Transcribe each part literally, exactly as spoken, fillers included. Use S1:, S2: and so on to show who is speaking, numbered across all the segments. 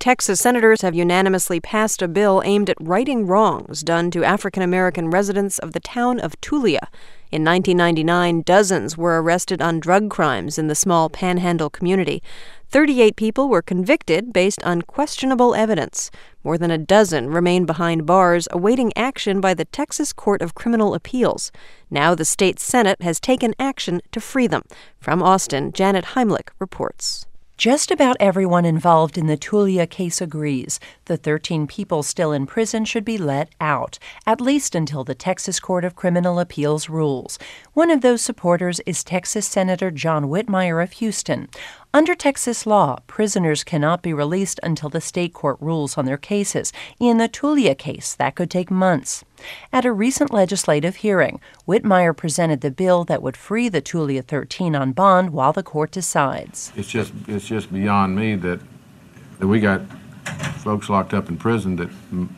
S1: Texas senators have unanimously passed a bill aimed at righting wrongs done to African-American residents of the town of Tulia. In nineteen ninety-nine, dozens were arrested on drug crimes in the small Panhandle community. thirty-eight people were convicted based on questionable evidence. More than a dozen remain behind bars awaiting action by the Texas Court of Criminal Appeals. Now the state Senate has taken action to free them. From Austin, Janet Heimlich reports.
S2: Just about everyone involved in the Tulia case agrees. The thirteen people still in prison should be let out, at least until the Texas Court of Criminal Appeals rules. One of those supporters is Texas Senator John Whitmire of Houston. Under Texas law, prisoners cannot be released until the state court rules on their cases. In the Tulia case, that could take months. At a recent legislative hearing, Whitmire presented the bill that would free the Tulia thirteen on bond while the court decides.
S3: It's just it's just beyond me that, that we got folks locked up in prison that m-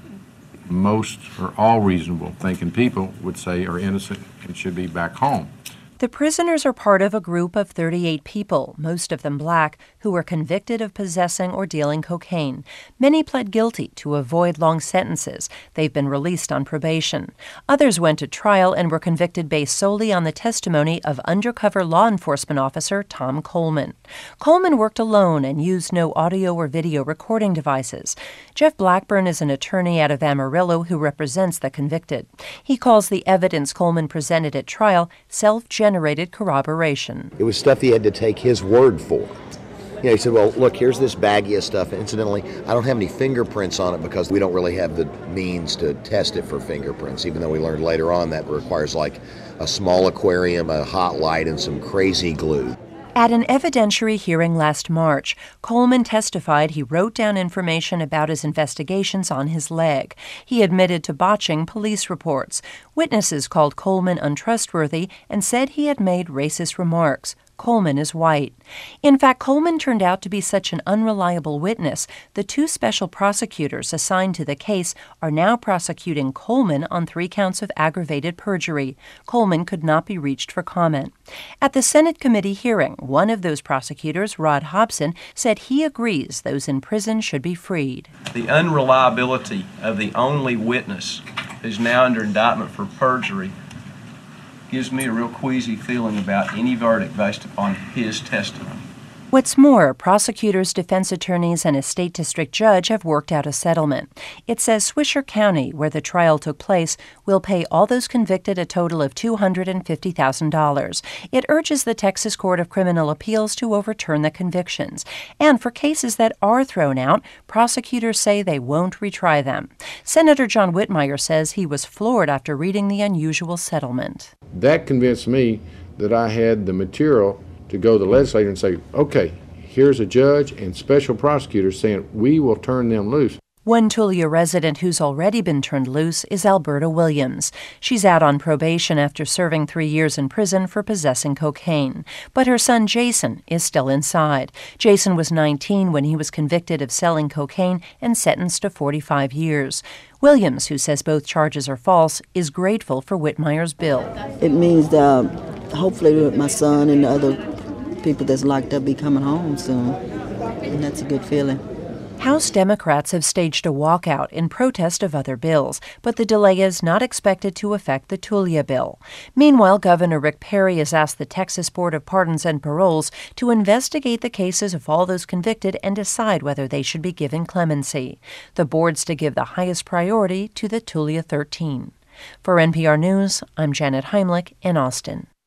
S3: most or all reasonable thinking people would say are innocent and should be back home.
S2: The prisoners are part of a group of thirty-eight people, most of them black, who were convicted of possessing or dealing cocaine. Many pled guilty to avoid long sentences. They've been released on probation. Others went to trial and were convicted based solely on the testimony of undercover law enforcement officer Tom Coleman. Coleman worked alone and used no audio or video recording devices. Jeff Blackburn is an attorney out of Amarillo who represents the convicted. He calls the evidence Coleman presented at trial self-generated generated corroboration.
S4: It was stuff he had to take his word for. You know, he said, well, look, here's this baggie of stuff. Incidentally, I don't have any fingerprints on it because we don't really have the means to test it for fingerprints, even though we learned later on that requires like a small aquarium, a hot light, and some crazy glue.
S2: At an evidentiary hearing last March, Coleman testified he wrote down information about his investigations on his leg. He admitted to botching police reports. Witnesses called Coleman untrustworthy and said he had made racist remarks. Coleman is white. In fact, Coleman turned out to be such an unreliable witness, the two special prosecutors assigned to the case are now prosecuting Coleman on three counts of aggravated perjury. Coleman could not be reached for comment. At the Senate committee hearing, one of those prosecutors, Rod Hobson, said he agrees those in prison should be freed.
S5: The unreliability of the only witness who's now under indictment for perjury gives me a real queasy feeling about any verdict based upon his testimony.
S2: What's more, prosecutors, defense attorneys, and a state district judge have worked out a settlement. It says Swisher County, where the trial took place, will pay all those convicted a total of two hundred fifty thousand dollars. It urges the Texas Court of Criminal Appeals to overturn the convictions. And for cases that are thrown out, prosecutors say they won't retry them. Senator John Whitmire says he was floored after reading the unusual settlement.
S3: That convinced me that I had the material to go to the legislature and say, okay, here's a judge and special prosecutors saying we will turn them loose.
S2: One Tulia resident who's already been turned loose is Alberta Williams. She's out on probation after serving three years in prison for possessing cocaine. But her son Jason is still inside. Jason was nineteen when he was convicted of selling cocaine and sentenced to forty-five years. Williams, who says both charges are false, is grateful for Whitmire's bill.
S6: It means that hopefully my son and the other people that's locked up be coming home soon. And that's a good feeling.
S2: House Democrats have staged a walkout in protest of other bills, but the delay is not expected to affect the Tulia bill. Meanwhile, Governor Rick Perry has asked the Texas Board of Pardons and Paroles to investigate the cases of all those convicted and decide whether they should be given clemency. The board's to give the highest priority to the Tulia thirteen. For N P R News, I'm Janet Heimlich in Austin.